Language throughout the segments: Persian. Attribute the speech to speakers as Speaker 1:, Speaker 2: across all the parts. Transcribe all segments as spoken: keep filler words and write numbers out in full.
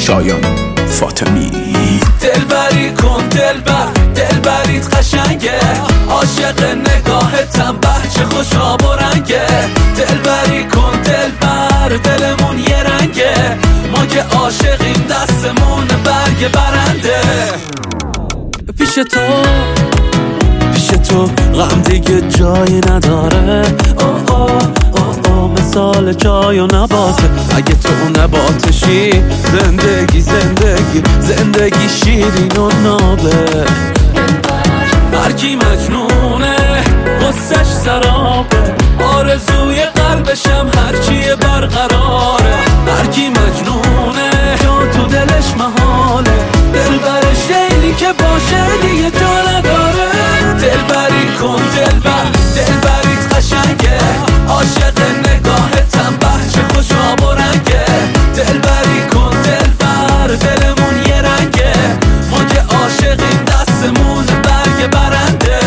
Speaker 1: شایان فاطمی.
Speaker 2: دلبری کن دلبر، دلبریت قشنگه، عاشق نگاهتم بچه خوشا برنگه. دلبری کن دلبر، دلمون یه رنگه، ما که عاشقیم دستمون برگ برنده. پیش تو پیش تو غم دیگه جایی نداره، او او او او مثال چای و نباته. اگه تو نباتشی زندگی زندگی زندگی شیرین و نابه. هرکی مجنونه غصش سرابه، آرزوی قلبشم هرچیه برقراره. هرکی مجنونه جا تو دلش محاله، دلبرش لیلی که باشه دیگه جا نداره. دلبری کن دلبر، دلبریت قشنگه، عاشق نگاهتم بچه خوشا برنگه. دلبری کن دلبر، دلمون یه رنگه، ما که عاشقیم دستمون برگ برنده.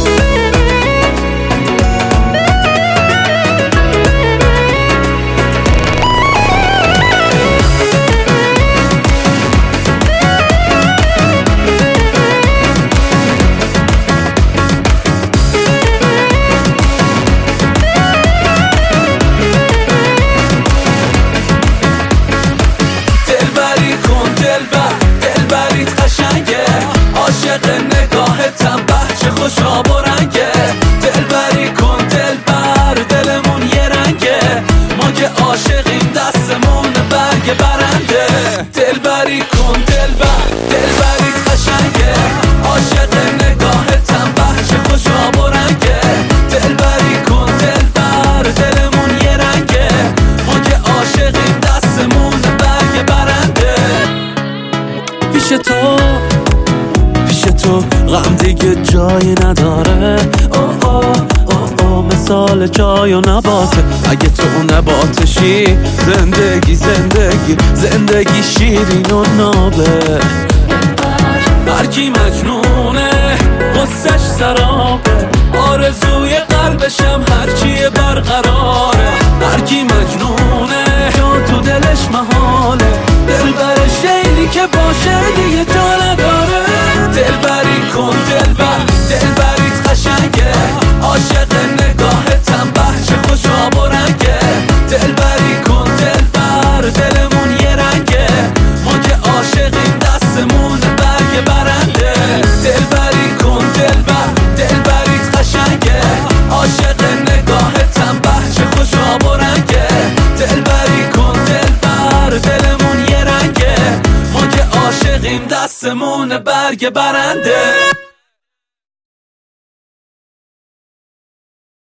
Speaker 2: دلبریت قشنگه، عاشق نگاهتم بچه خوشا برنگه. دلبری کن دلبر، دلمون یه رنگه، ما که عاشقیم دستمون برگ برنده. دلبری کن دلبر، دلبریت قشنگه، عاشق نگاهتم بچه خوشا برنگه. دلبری کن دلبر، دلمون یه رنگه، ما که عاشقیم دستمون برگ برنده. پیش تو پیش تو غم دیگه جایی نداره، او او او او مثال چای و نباته. اگه تو نباتشی زندگی زندگی زندگی شیرین و نابه. هرکی مجنونه غصش سرابه، آرزوی قلبشم هرچیه برقراره. هرکی مجنونه جا تو دلش محاله، دلبرش لیلی که باشه دیگه جا نداره. دلبری کن دلبر، دلبریت قشنگه، عاشق نگاهتم بچه خوشا برنگه. دلبری کن دلبر، دلمون یه رنگه، ما که عاشقیم دستمون برگ برنده. دلبری کن دلبر، دلبریت قشنگه، عاشق نگاهتم بچه خوشا برنگه. دلبری کن دلبر، دلمون یه رنگه، ما که عاشقیم دستمون برگ برنده.